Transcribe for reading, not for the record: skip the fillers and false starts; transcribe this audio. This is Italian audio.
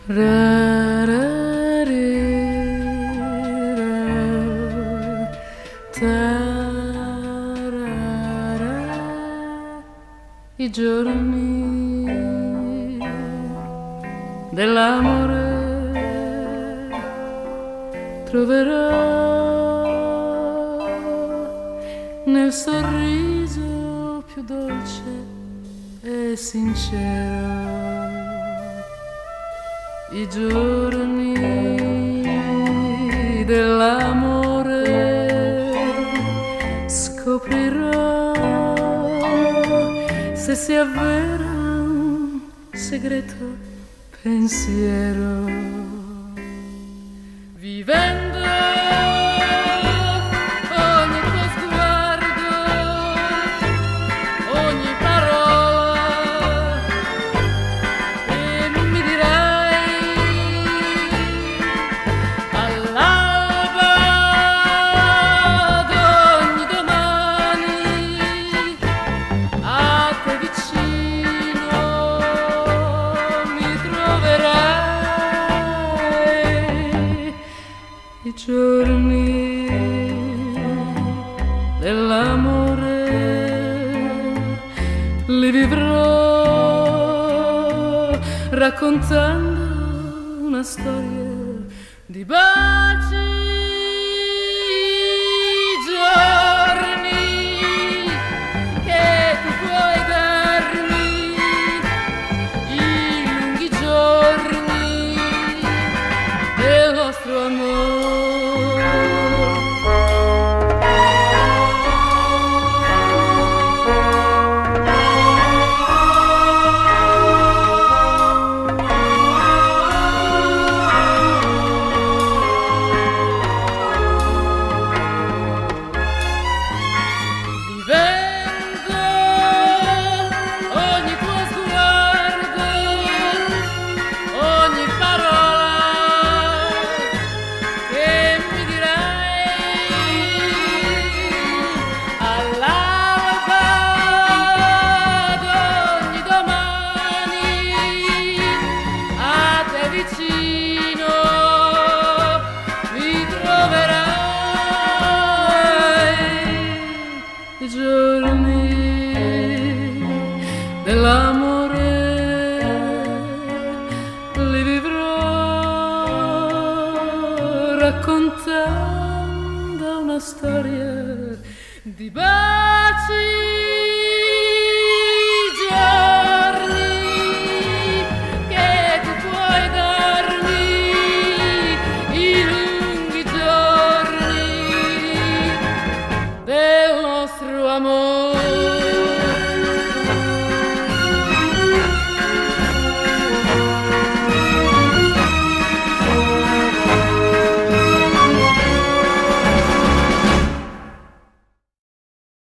Ra, ra, ri, ra, ta, ra, ra. I giorni dell'amore troverò nel sorriso più dolce e sincero. I giorni dell'amore scoprirò se si avvera un segreto pensiero. Vivendo ogni tuo sguardo, ogni parola, e mi dirai all'alba d'ogni domani a te vicino mi troverai. I giorni dell'amore li vivrò raccontando una storia di baci. Giorni che tu puoi darmi, i lunghi giorni del nostro amore. Vivendo ogni tuo sguardo, ogni parola che mi dirai all'alba d'ogni domani a te vicino mi troverai. I giorni dell'amore li vivrò raccontando una storia di baci. Giorni che tu puoi darmi, i lunghi giorni del nostro amore.